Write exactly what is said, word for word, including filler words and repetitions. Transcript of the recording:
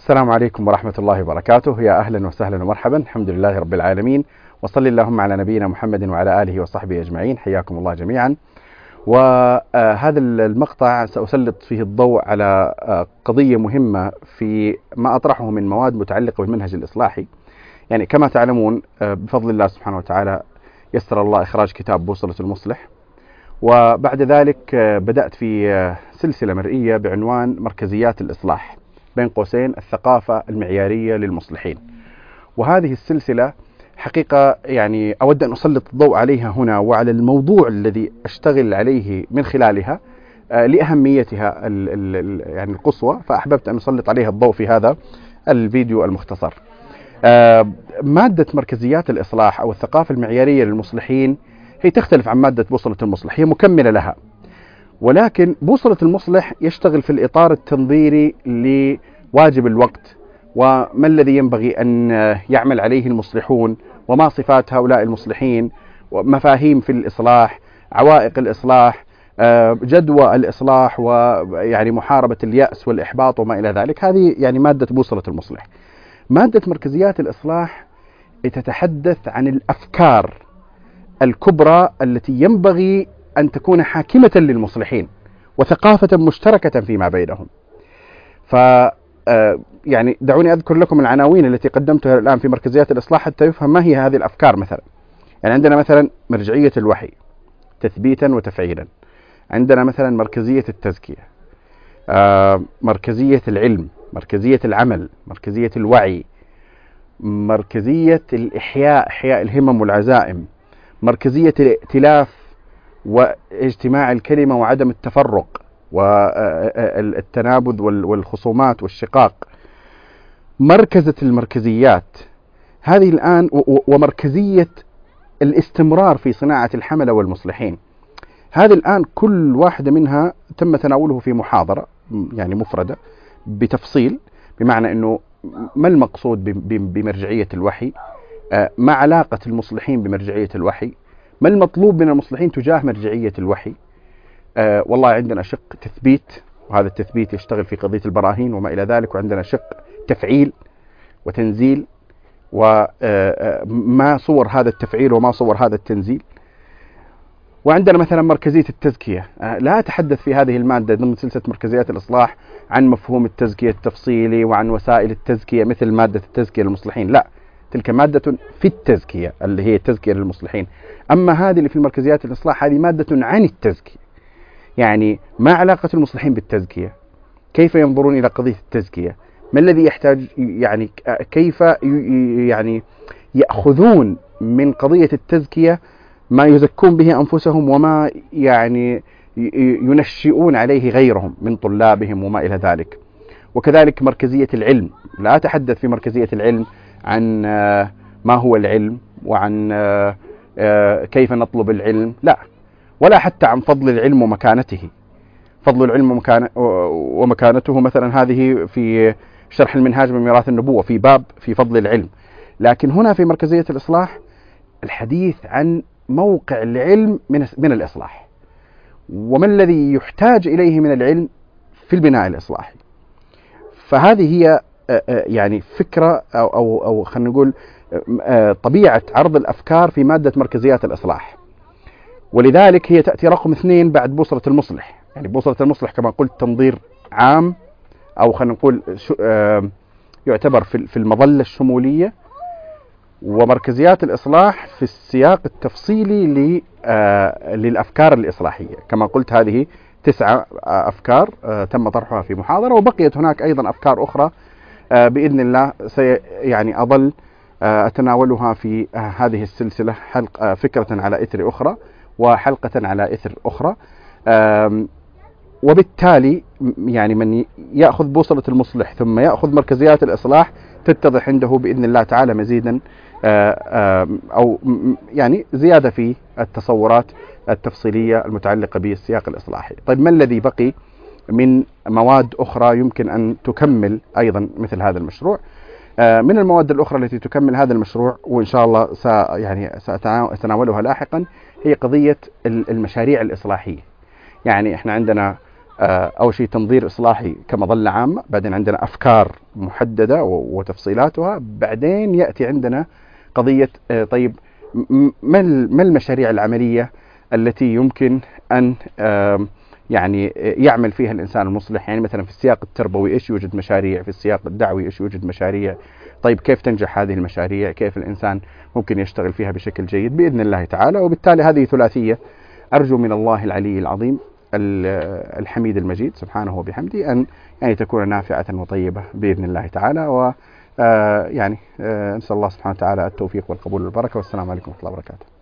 السلام عليكم ورحمة الله وبركاته. يا أهلا وسهلا ومرحبا، الحمد لله رب العالمين، وصلي اللهم على نبينا محمد وعلى آله وصحبه أجمعين. حياكم الله جميعا. وهذا المقطع سأسلط فيه الضوء على قضية مهمة في ما أطرحه من مواد متعلقة بالمنهج الإصلاحي. يعني كما تعلمون بفضل الله سبحانه وتعالى يسر الله إخراج كتاب بوصلة المصلح، وبعد ذلك بدأت في سلسلة مرئية بعنوان مركزيات الإصلاح، بين قوسين الثقافة المعيارية للمصلحين. وهذه السلسلة حقيقة يعني أود أن أسلط الضوء عليها هنا وعلى الموضوع الذي أشتغل عليه من خلالها لأهميتها يعني القصوى، فأحببت أن أسلط عليها الضوء في هذا الفيديو المختصر. مادة مركزيات الإصلاح أو الثقافة المعيارية للمصلحين هي تختلف عن مادة بوصلة المصلح، هي مكملة لها، ولكن بوصلة المصلح يشتغل في الإطار التنظيري لواجب الوقت وما الذي ينبغي أن يعمل عليه المصلحون وما صفات هؤلاء المصلحين ومفاهيم في الإصلاح، عوائق الإصلاح، جدوى الإصلاح، ويعني محاربة اليأس والإحباط وما إلى ذلك. هذه يعني مادة بوصلة المصلح. مادة مركزيات الإصلاح تتحدث عن الأفكار الكبرى التي ينبغي أن تكون حاكمة للمصلحين وثقافة مشتركة فيما بينهم. ف يعني دعوني أذكر لكم العناوين التي قدمتها الآن في مركزيات الإصلاح حتى يفهم ما هي هذه الأفكار. مثلا يعني عندنا مثلا مرجعية الوحي تثبيتا وتفعيلا، عندنا مثلا مركزية التزكية، مركزية العلم، مركزية العمل، مركزية الوعي، مركزية الإحياء، إحياء الهمم والعزائم، مركزية الائتلاف واجتماع الكلمة وعدم التفرق والتنابذ والخصومات والشقاق، مركزة المركزيات هذه الآن، ومركزية الاستمرار في صناعة الحملة والمصلحين. هذه الآن كل واحدة منها تم تناوله في محاضرة يعني مفردة بتفصيل، بمعنى أنه ما المقصود بمرجعية الوحي، ما علاقة المصلحين بمرجعية الوحي، ما المطلوب من المصلحين تجاه مرجعية الوحي. آه والله عندنا شق تثبيت، وهذا التثبيت يشتغل في قضية البراهين وما إلى ذلك، وعندنا شق تفعيل وتنزيل، وما صور هذا التفعيل وما صور هذا التنزيل. وعندنا مثلا مركزية التزكية. آه لا أتحدث في هذه المادة ضمن سلسلة مركزيات الإصلاح عن مفهوم التزكية التفصيلي وعن وسائل التزكية مثل مادة التزكية للمصلحين، لا، تلك مادة في التزكية اللي هي التزكية للمصلحين. أما هذه اللي في المركزيات الإصلاح هذه مادة عن التزكية، يعني ما علاقة المصلحين بالتزكية، كيف ينظرون إلى قضية التزكية، ما الذي يحتاج، يعني كيف يعني يأخذون من قضية التزكية ما يزكون به أنفسهم وما يعني ينشئون عليه غيرهم من طلابهم وما إلى ذلك. وكذلك مركزية العلم، لا أتحدث في مركزية العلم عن ما هو العلم وعن كيف نطلب العلم، لا، ولا حتى عن فضل العلم ومكانته. فضل العلم ومكانته مثلا هذه في شرح المنهاج من ميراث النبوة في باب في فضل العلم. لكن هنا في مركزية الإصلاح الحديث عن موقع العلم من من الإصلاح، وما الذي يحتاج إليه من العلم في البناء الإصلاحي. فهذه هي يعني فكرة أو أو أو خلينا نقول طبيعة عرض الأفكار في مادة مركزيات الإصلاح. ولذلك هي تأتي رقم اثنين بعد بوصلة المصلح. يعني بوصلة المصلح كما قلت تنظير عام، أو خلينا نقول يعتبر في المظلة الشمولية، ومركزيات الإصلاح في السياق التفصيلي للأفكار الإصلاحية. كما قلت هذه تسعة أفكار تم طرحها في محاضرة، وبقيت هناك أيضا أفكار أخرى بإذن الله سي يعني أظل أتناولها في هذه السلسلة، حلقة فكرة على إثر أخرى وحلقة على إثر أخرى. وبالتالي يعني من يأخذ بوصلة المصلح ثم يأخذ مركزيات الإصلاح تتضح عنده بإذن الله تعالى مزيدا أو يعني زيادة في التصورات التفصيلية المتعلقة بالسياق الإصلاحي. طيب ما الذي بقي من مواد أخرى يمكن أن تكمل أيضا مثل هذا المشروع؟ من المواد الأخرى التي تكمل هذا المشروع وإن شاء الله س يعني سأتناولها لاحقا هي قضية المشاريع الإصلاحية. يعني إحنا عندنا أول شيء تنظير إصلاحي كمظلة عامة، بعدين عندنا أفكار محددة وتفصيلاتها، بعدين يأتي عندنا قضية طيب ما المشاريع العملية التي يمكن أن يعني يعمل فيها الإنسان المصلح. يعني مثلا في السياق التربوي إيش يوجد مشاريع، في السياق الدعوي إيش يوجد مشاريع، طيب كيف تنجح هذه المشاريع، كيف الإنسان ممكن يشتغل فيها بشكل جيد بإذن الله تعالى. وبالتالي هذه ثلاثية أرجو من الله العلي العظيم الحميد المجيد سبحانه وبحمده أن يعني تكون نافعة وطيبة بإذن الله تعالى. و يعني نسأل الله سبحانه وتعالى التوفيق والقبول والبركة، والسلام عليكم ورحمة الله وبركاته.